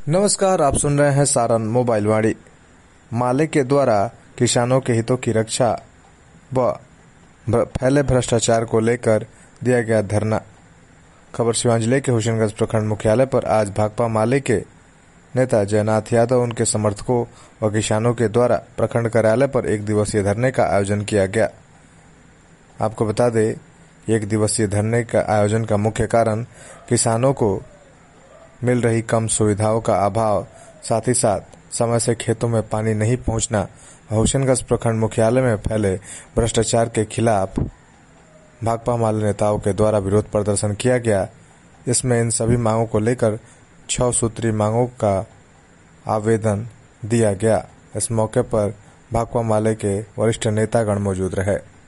नमस्कार, आप सुन रहे हैं सारण मोबाइल वाणी। माले के द्वारा किसानों के हितों की रक्षा व फैले भ्रष्टाचार को लेकर दिया गया धरना। खबर सिवान जिले के हुसैनगंज प्रखंड मुख्यालय पर आज भाकपा माले के नेता जयनाथ यादव, उनके समर्थकों व किसानों के द्वारा प्रखंड कार्यालय पर एक दिवसीय धरने का आयोजन किया गया। आपको बता दें, एक दिवसीय धरने का आयोजन का मुख्य कारण किसानों को मिल रही कम सुविधाओं का अभाव, साथ ही साथ समय से खेतों में पानी नहीं पहुंचना, हुसैनगंज प्रखंड मुख्यालय में फैले भ्रष्टाचार के खिलाफ भाकपा माले नेताओं के द्वारा विरोध प्रदर्शन किया गया। इसमें इन सभी मांगों को लेकर 6 सूत्रीय मांगों का आवेदन दिया गया। इस मौके पर भाकपा माले के वरिष्ठ नेतागण मौजूद रहे।